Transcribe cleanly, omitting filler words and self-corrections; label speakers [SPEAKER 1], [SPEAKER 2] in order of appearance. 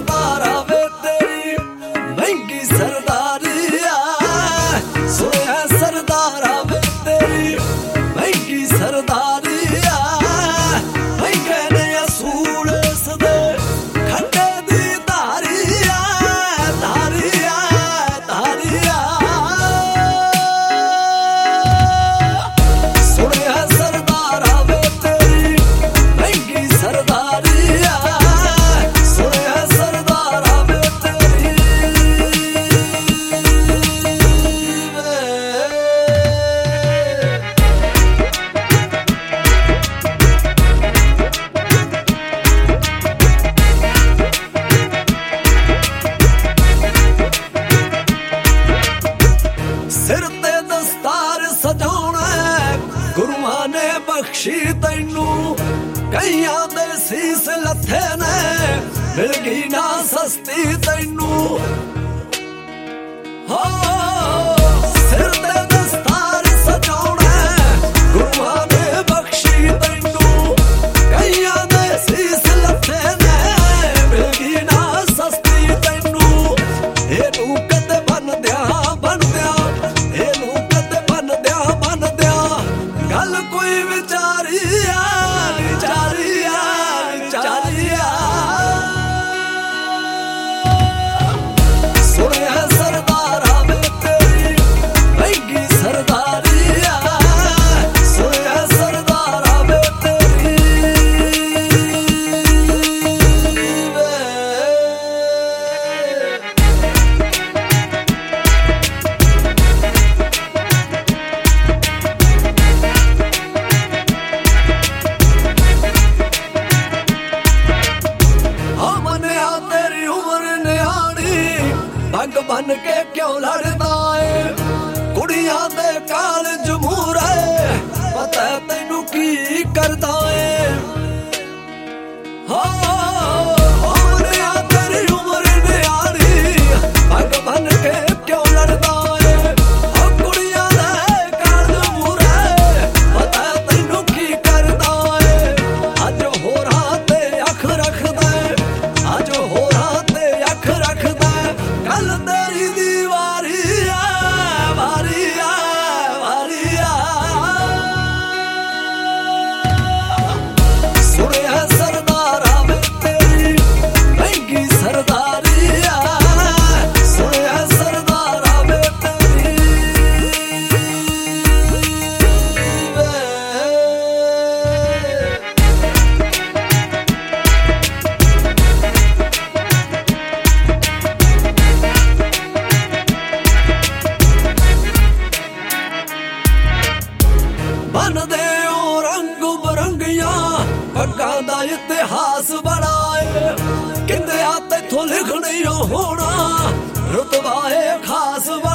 [SPEAKER 1] सरदारा वे तेरी महंगी सरदारिया सुने सरदारा वे तेरी महंगी सरदारिया भाई कहने असूल सदे खंडे दी धारिया धारिया धारिया सुने सरदारा वे तेरी महंगी सरदारिया सिर ते दस्तार सजाउणा गुरुआं ने बख्शी तैनू कईयां दे सीस लथे ने मिल गई ना सस्ती तैनू हो सिर ते दस्तार सजाउणा गुरुआं ने बख्शी तैनू कईयां दे सीस लथे ने मिल गई ना सस्ती तैनू एनू कदे बन दिया गल कोई विचारिया विचारिया विचारिया सुने सरदारा वे तेरी महंगी सरदारिया सुने सरदारा वे तेरी पग बन के क्यों लड़दा है कुड़ियां दे कालज मूरे पता तैनू की करदा है तेरी उम्र न्याणी पग बन के क्यों लड़दा है कुड़ियां दे कालज मूरे पता तैनू की करदा है अज होरां ते अख रखदा अज होरां ते अख रखदा कल तेरी दीवारिया वारिया वारिया सुने सरदारा वे तेरी महंगी सरदारिया सुने सरदारा वे तेरी बन दे रंग बरंगिया पग्गां दा इतिहास बड़ा है किंदे आते थो लिखनी होना रुतबा है खास बड़ा